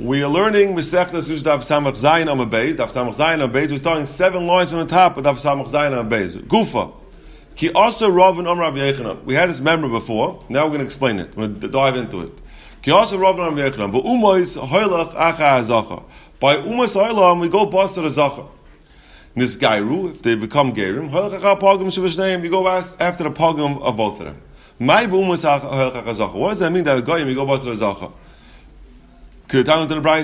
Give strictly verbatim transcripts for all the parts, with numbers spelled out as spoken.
We are learning Masechtas Gush Daf Samach Zayin Amud Beis. Daf Samach Zayin Amud Beis. We're starting seven lines from the top of Daf Samach Zayin Amud Beis. Gufa. Ki also Rav and Amar Rabbi Yechanan. We had this memory before. Now we're going to explain it. We're going to dive into it. Ki also Rav and Rabbi Yechanan. But Umois Hoylach Acha HaZachar. By Umois Hoylam we go Basar HaZachar. This Gairu, if they become Gairim, Hoylach Acha Pogum Shivashneim, you go after the Pogum of both of them. My Umois Hoylach Acha HaZachar. What does that mean that a Goyim you go Basar HaZachar? How do you know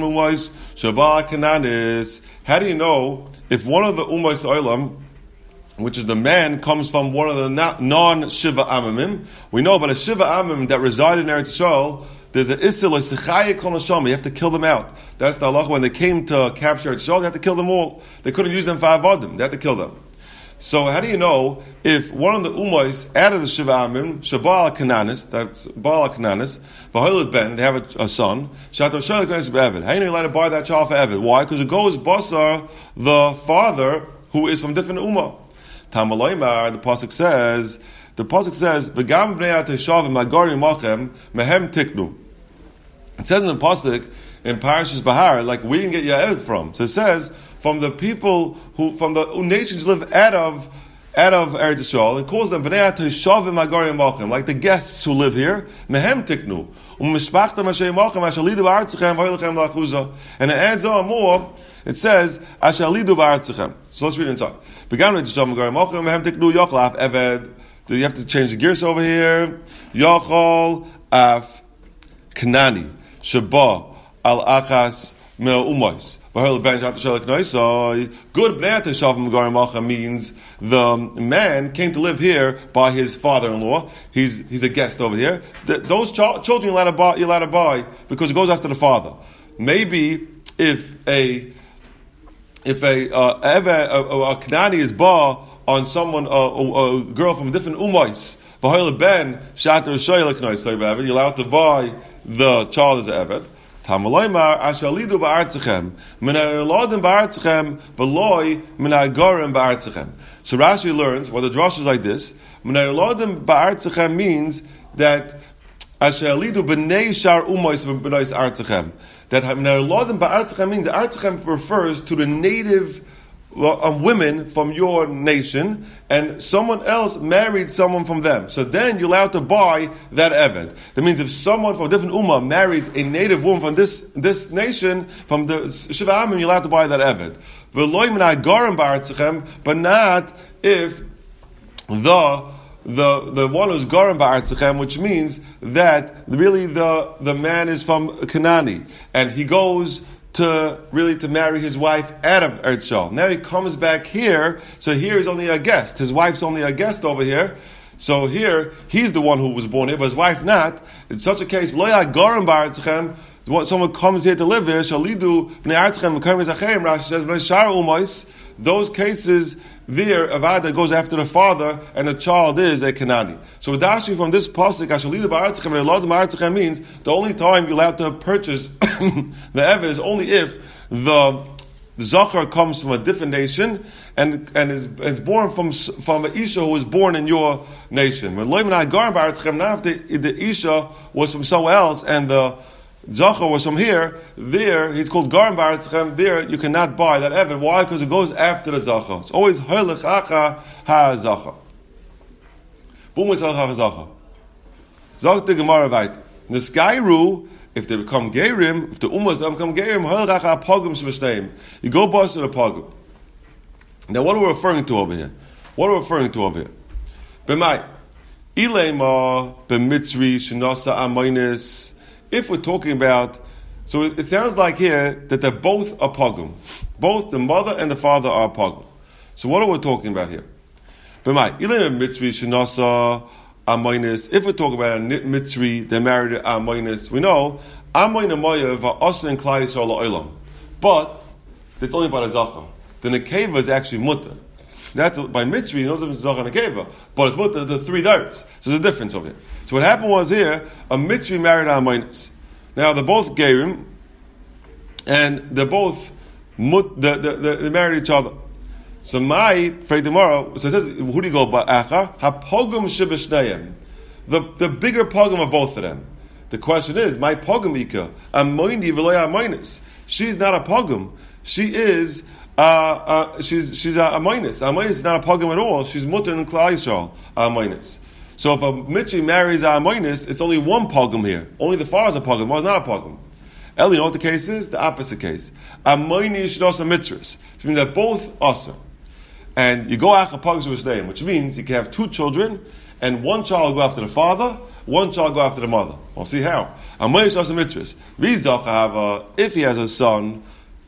if one of the Umois Olam, which is the man, comes from one of the non-Shiva Amamim? We know about a Shiva Amamim that reside in Eretz Yisrael, there's an Issel or Sechaya Kol Neshama. You have to kill them out. That's the halacha. When they came to capture Eretz Yisrael, they had to kill them all. They couldn't use them for Avodim. They had to kill them. So how do you know if one of the Umois out of the Shiva Amim, Shabal Kananis, that's Baal Kananis, Vaholit Ben, they have a, a son, Shato Shalik Kananis Be'evid. How do you know you're allowed to buy that child for Evid? Why? Because it goes Basar, the father, who is from different Ummah. Tamaloimar, the Pasuk says, the Pasuk says, V'gam b'nei ha'teshav v'magari machem, mehem tiknu. It says in the Pasuk, in Parashas Bahar, like we can get your Evid from. So it says, from the people who, from the nations who live out of, out of Eretz Yisrael, it calls them Bnei HaTeshavim Hagarim Malchim, like the guests who live here. Mehem tiknu, u'mishpachtam Hashem Malchim, Ashalidu ba'artzichem, v'oilechem la'achuzah. And it adds on more. It says Ashalidu ba'artzichem. So let's read it inside. Began with Teshavim Hagarim Malchim, Mehem tiknu Yochlaf Eved. You have to change the gears over here. Yochol Af Kanani Shaba Al Achas Min Umois. Good Bnei Teshavim Hagarim Malchim means the man came to live here by his father-in-law. He's he's a guest over here. The, those ch- children you're allowed to buy, you're allowed to buy because it goes after the father. Maybe if a if a uh, ever a, a, a Kanani is bar on someone a, a, a girl from different umois, ben you're allowed to buy the child as an eved. Tamaloymar ashalidu ba'artzichem min ha'elodim ba'artzichem v'loy min ha'garim ba'artzichem. So Rashi learns, well the drush is like this, min ha'elodim ba'artzichem means that ashalidu b'nei shar umois b'nei artzichem. That min ha'elodim ba'artzichem means artzichem refers to the native um, women from your nation, and someone else married someone from them. So then you're allowed to buy that eved. That means if someone from a different ummah marries a native woman from this this nation, from the Shiva Amim, you're allowed to buy that eved. But not if the the the one who's garam ba'artzichem, which means that really the the man is from Kanani and he goes to really to marry his wife out of Eretz Yisrael. Now he comes back here, so here he's only a guest. His wife's only a guest over here. So here, he's the one who was born here, but his wife not. In such a case, lo yagarim ba'artzichem, someone comes here to live here, shalidu b'nei artzichem v'karim v'zachem, Rashi says, b'nei shar umois, those cases, there, Avada goes after the father, and the child is a Kanani. So Rashi from this pasuk, Ashalidu ba'artzichem, and Elad ba'artzichem means the only time you're allowed to purchase the Eved is only if the Zachar comes from a different nation and and is, is born from from an Isha who was born in your nation. When Loiman Agar ba'artzichem, not if the, the Isha was from somewhere else and the Zachar was from here, there, he's called Garam Ba'artzichem, there you cannot buy that Eved. Why? Because it goes after the Zachar. It's always Hoylech Acha HaZachar. Boom is Hoylech HaZachar. Zach the Gemara Vayt. The Skairu, if they become Gerim, if the Ummahs become Gerim, Hoylech Acha Pogum Shmeshneim. You go boss to the Pogum. Now what are we referring to over here? What are we referring to over here? B'mai. Ilema b'mitzri shenasa amoinis. If we're talking about, so it, it sounds like here that they're both a pogum. Both the mother and the father are a pogum. So what are we talking about here? If we're talking about a mitzri, they're married to Amoinis. We know Amoin and Moyev are Osher and Klai Yisrael Olam. But it's only by the Zachar. The Nekeva is actually mutter. That's by mitzri, knows if it's Zachar and Nekeva. But it's mutter, the three daughters. So there's a difference over here. So what happened was here, a mitzri married Amoinis. Now they're both Gerim, and they're both mut, they're, they're, they married each other. So my pray tomorrow. So it says, who do you go by? Achar hapogum shebeshneim, the the bigger pogum of both of them. The question is, my pogum ika, amoini v'loya amoinis. She's not a pogum. She is, uh, uh, she's she's a amoinis. Amoinis is not a pogum at all. She's mutter in Klal Yisrael, amoinis. So if a mitzi marries a amoinis, it's only one pogum here. Only the father's a pogum. Well, it's not a pogum. Eli, you know what the case is? The opposite case. Amoinis should also mitzvahs. It means that both also. And you go after pogum with his name, which means you can have two children, and one child will go after the father, one child will go after the mother. We'll see how. Amoinis should also mitzvahs. If he has a son,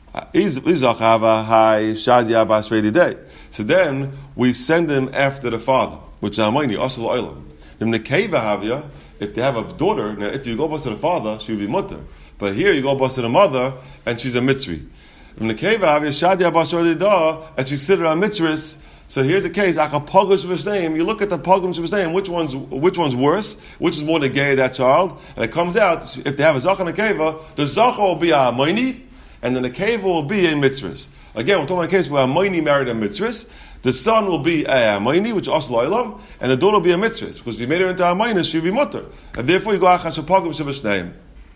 so then we send him after the father, which is Amoini, Asal Oilam. If they have a daughter, now if you go bust to the father, she will be mutter. But here you go bust to the mother, and she's a mitzri. And she's considered a mitzris. So here's the case. Name. You look at the pogum shiv's name. Which one's which one's worse? Which is more the gay of that child? And it comes out if they have a zach and a keva, the zach will be a Amoini, and then the keva will be a mitzris. Again, we're talking about a case where a Amoini married a mitzris. The son will be a Amoini, which is Asal Oilam, and the daughter will be a mitzvah. Because if you made her into a Amoini, she'll be mutter. And therefore you go Achash HaPagum Shivas name.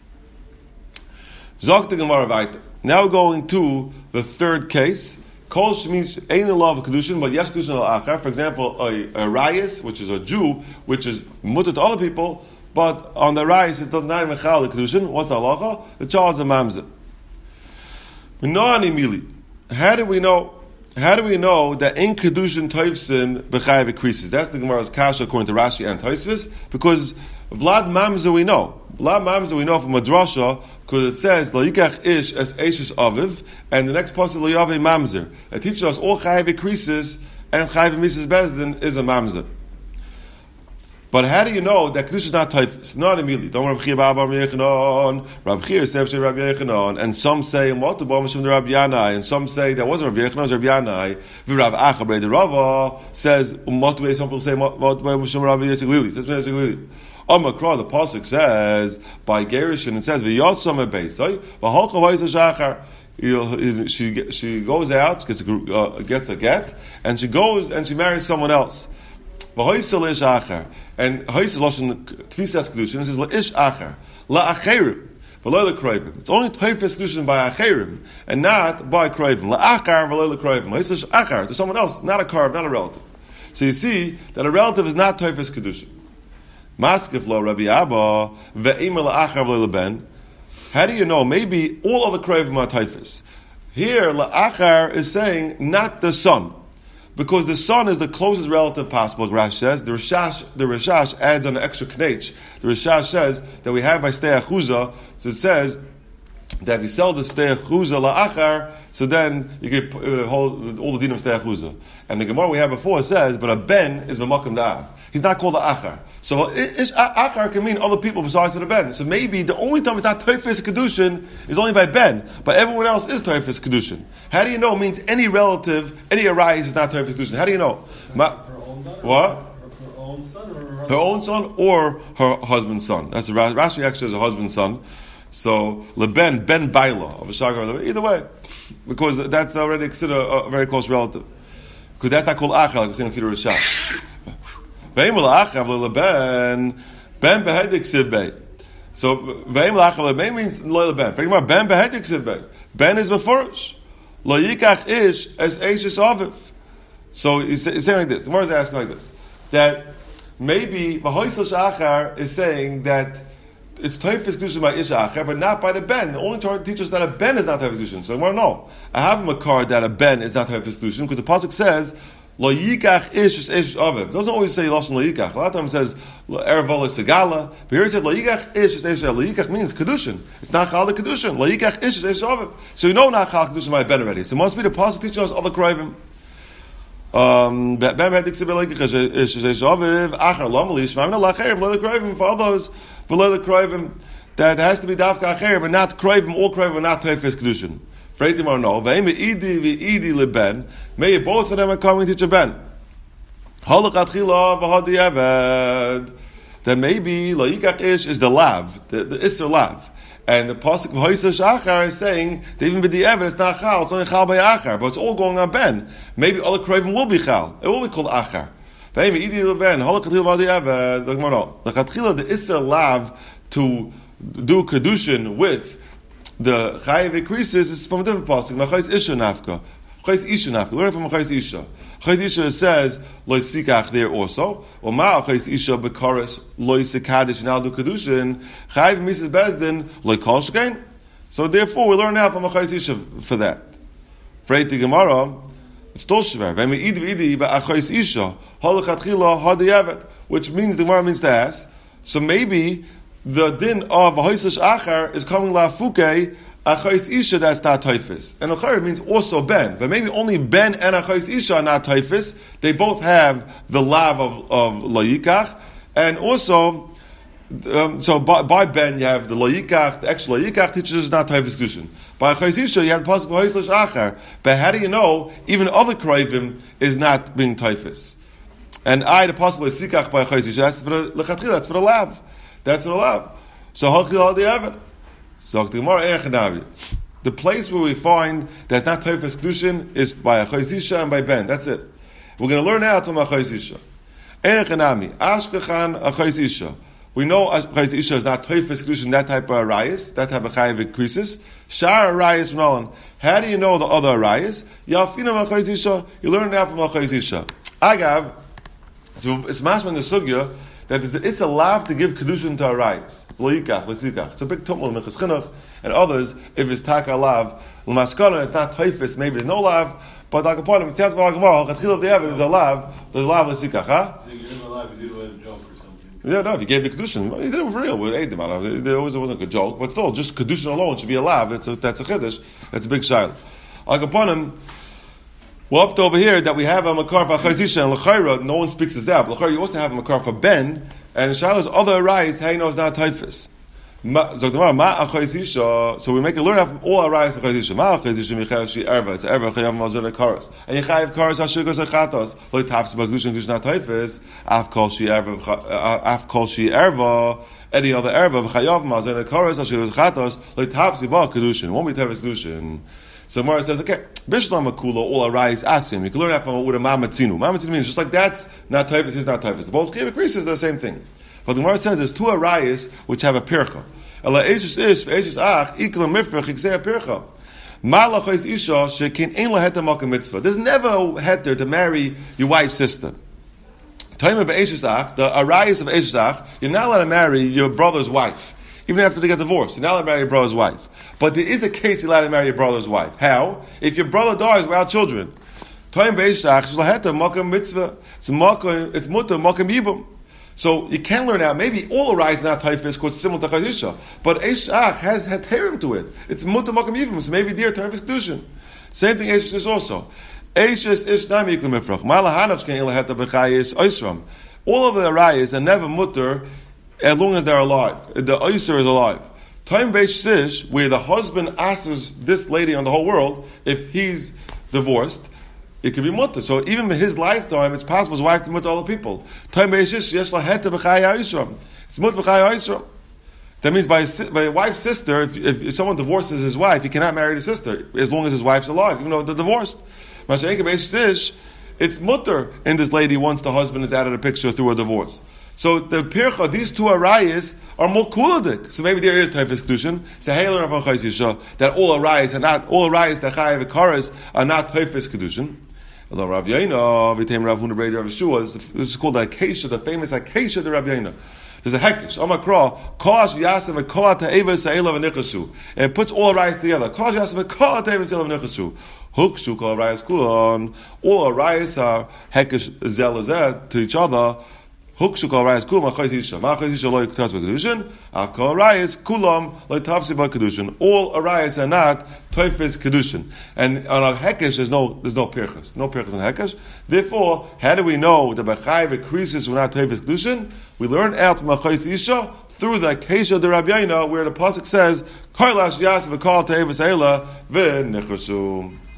Zok the Gemara Vaita. Now we're going to the third case. Kol means ain't a law of Kedushin, but yes Kedushin al Achar. For example, a, a Rayas, which is a Jew, which is mutter to other people, but on the Rayas it does not even chal the Kedushin. What's the halacha? The child's a Mamzer. How do we know? How do we know that in Kedushin Toivsin B'chayev increases? That's the Gemara's kasha according to Rashi and Tosfos, because Vlad Mamzer we know. Vlad Mamzer we know from Madrasha, because it says Lo Yikach Ish as Eishes Aviv, and the next pasuk Lo Yaveh Mamzer. It teaches us all Chayev increases, and Chayev Mises Bezdin is a Mamzer. But how do you know that Kedusha is not Toifis? Not immediately. Don't Rabbi Chia Bar Yechanan. Rabbi Chia says Rabbi Yechanan, and some say what the Bam Shem the Rabbi Yanai, and some say that wasn't Rabbi Yechanan, it was Rabbi Yanai. V'Rav Acha Brei the Rava says what way some people say what way Shem Rabbi Yitzchak Lili. That's Yitzchak Lili. Amakra the pasuk says by Gerushin it says v'yotzam ebeisai v'halcha v'yis shachar. She she goes out gets a, uh, gets a get and she goes and she marries someone else. V'hoysel ish achar. And Hoyis Lashon Tfisas Kedushin, it says La'ish Achar, La'acherim, V'lo L'Kroivim. It's only Tfisas Kedushin by Acherim, and not by Kroivim. La'achar, V'lo L'Kroivim. Hoyis Lash Achar, to someone else, not a carb, not a relative. So you see that a relative is not Tfisas Kedushin. Maskef Lo Rabbi Abba, Ve'im La'achar V'lo L'ben. How do you know? Maybe all of the Kroivim are Tfisas. Here, La'achar is saying, not the son. Because the son is the closest relative possible, Rash says. The Rishash, the Rishash adds on an extra knech. The Rishash says that we have by Stei Achuza, so it says that if you sell the Stei Achuza la'achar, so then you get uh, hold all the din of Stei Achuza. And the Gemara we had before says, but a ben is b'makom da'av. He's not called la'achar. So ish achar can mean other people besides the ben. So maybe the only time it's not Toifis Kedushin is only by ben, but everyone else is Toifis Kedushin. How do you know? It means any relative, any arise is not Toifis Kedushin. How do you know? Ma- her own daughter, what? Her, her own son, or her, her own son or her husband's son. That's the Rashi actually has a husband's son. So leben ben baila of a shagar. Either way, because that's already considered a very close relative. Because that's not called achar like we're saying in Fidor Rishash. Ben ben behedik sivbei. So ve'im la'achar ben means lo ben. Ben behedik sivbei. Ben is beforish. Lo yikach ish as eishes aviv. So he's, he's saying like this. The Gemara is asking like this: that maybe v'hoisel shachar is saying that it's toifis kedushin by ish achar, but not by the ben. The only Torah teaches that a ben is not toifis kedushin. So I want to know. I have a card that a ben is not toifis kedushin because the pasuk says. Lo yikach ish is ish aviv. It doesn't always say lashon lo yikach. A lot of times it says erval is segala. But here it says lo yikach ish is ish aviv. Lo yikach means kedushin. It's not chal the kedushin. Lo yikach ish is ish aviv. So you know not chal kedushin by ben already. So it must be the pasuk teaching us other kroivim. Um, ben behedik sibel lo yikach ish is ish aviv. Achar lo malish. V'amina lacherim lo the kroivim for all those below the kroivim that has to be dafka acher, but not kroivim. All kroivim are not toifes kedushin. Freitim or no, ve'im idi ve'idi leben. May both of them are coming to ben. Halachat chila v'hadi eved. Then maybe lo yikach ish is the lav, the, the iser lav, and the pasuk v'hoisel shachar is saying that even with the eved it's not chal, it's only chal by achar, but it's all going on ben. Maybe other kroivim will be chal, it will be called achar. Ve'im idi leben halachat chila v'hadi eved. The chatchila the iser lav to do kedushin with the chayiv creases is from a different pasuk. Machayis isha nafka, machayis isha nafka. Learn from machayis isha. Machayis isha says lo sikach there also. Or ma machayis isha bekaris lo sikadish now do kedushin chayiv misas bezdin lo kol shkein. So therefore, we learn now from machayis isha for that. Freit the Gemara, it's toshver. When we eat idi ba'achayis isha halachatchila hadayavet, which means the Gemara means to ask. So maybe the din of a hoislish achar is coming lafuke achayis isha that's not taifis, and achar means also ben, but maybe only ben and achayis isha are not taifis. They both have the lav of of layikach, and also um, so by, by ben you have the layikach. The extra layikach teaches not taifis kedushin. By achayis isha you have the pasuk hoislish achar. But how do you know even other kroivim is not being taifis? And I the pasuk is sikach by achayis isha. That's for the lechatchila. That's for the lav. That's not allowed. So halchil al diavad. So the Gemara Erechav. The place where we find that's not Teifes Kedushin is by Achayis Isha and by Ben. That's it. We're going to learn out from Achayis Isha. Erechanami Ashkechan Achayis Isha. We know Achayis Isha is not Teifes Kedushin, that type of arayis, that type of chayiv increases. Shar arayis Nolan. How do you know the other arayis? Yalfinam Achayis Isha. You learn out from Achayis Isha. Agav. It's mashma in the sugya that it's allowed to give kedushin to arayis. Loikach, lesikach. It's a big tumul in Minchas Chinuch and others. If it's taka lav, l'maskana, it's not taifis. Maybe there's no lav. But like upon him, it sounds like Gemara. Chatchil of the Evan is a lav. There's lav lesikach. Huh? You did a lav. You did it with a joke or something. Yeah, no. If you gave the kedushin, you did it for real. We ate them out. There always wasn't a joke, but still, just kedushin alone should be a lav. That's a that's a chiddush. That's a big shayla. Like upon him. We're up to over here that we have a makar for Achayis Isha and l'chayra. No one speaks this out. L'chayra, you also have a makar for Ben, and Shaila's other arayis. How you know it's not taifis? So tomorrow, ma Achayis Isha. So we make a learn out from all arayis for Achayis Isha. Ma Achayis Isha michayav shi erva. It's erva chayav mazor karas. And yichayav karas hashigos achatos. Lo tafs b'kedushin kedushin not taifis. Af kol shi erva. Af kol shi erva. Any other erva v'chayav mazor karas hashigos achatos. Lo tafs b'kedushin. Won't be taifis kedushin. So Mara says, okay, Bishlam Akula, all arise, asim. You can learn that from with a Mamatzinu. Mamatzinu means just like that's not typhus, he's not typhus. Both Chiv increases the same thing. But the Mara says there's two arayas which have a pircha. Ela Eishus Ish, Eishus Ach, Ikla Mifrach, Iksei a pircha. Malach is Isha, Shekin Ein La Heter Malka Mitzvah. There's never a heter to marry your wife's sister. Taimah Be'eishus Ach, the arayas of Eishus Ach, you're not allowed to marry your brother's wife. Even after they get divorced, you're not allowed to marry your brother's wife. But there is a case you're allowed to marry your brother's wife. How? If your brother dies without children. It's mutter, makam yibum. So you can learn out, maybe all arise not taifis, because it's similar to Chazisha. But Eshach has heterim to it. It's mutter, makam yibum. So maybe dear taifis kedushin. Same thing Eshach is also. Eshach ish nami yiklam ifrach. Malahanach can ilaheta b'chayis oisram. All of the arayas are never mutter as long as they're alive. The oyster is alive. Time Beish Sish, where the husband asks this lady on the whole world if he's divorced, it could be mutter. So even in his lifetime, it's possible his wife to mutter other people. Time Beish Sish, yesh laheta b'chai ha'isram. It's mutter b'chai ha'isram. That means by his, by a wife's sister, if, if, if someone divorces his wife, he cannot marry the sister as long as his wife's alive, even though they're divorced. Masha'eka Beish Sish, it's mutter in this lady once the husband is out of the picture through a divorce. So the pircha, these two arayas are more kuladik. So maybe there is taifis kedushin. So hey, learn from Chayis Isha that all arayas are not all arayas that chayav karas are not taifis kedushin. Although Rav Yaina, v'teim Rav Huna Breder Rav Yeshua, this is called the acacia, the famous acacia of Rav Yaina. There's a hekish. Amakra kosh yasim v'kol ta'eva sa'ela v'nichasu. It puts all arayas together. Kosh yasim v'kol ta'eva sa'ela v'nichasu. Hukshu kol arayas kulon. All arayas are hekish zelazet to each other. Hukshu kol arayas kulam achayis isha. Ma achayis isha lo yiktas b'kedushin. Av kol arayas kulam lo yitavsi b'kedushin. All arayas are not toifis kedushin. And on a hekesh, there's no there's no pirchas, no pirchas on hekesh. Therefore, how do we know the b'chayv increases were not toifis kedushin? We learn out from achayis isha through the acacia de Rabbi Yaina, where the pasuk says, "Kol ash yas v'kol teivas eila v'nichasu."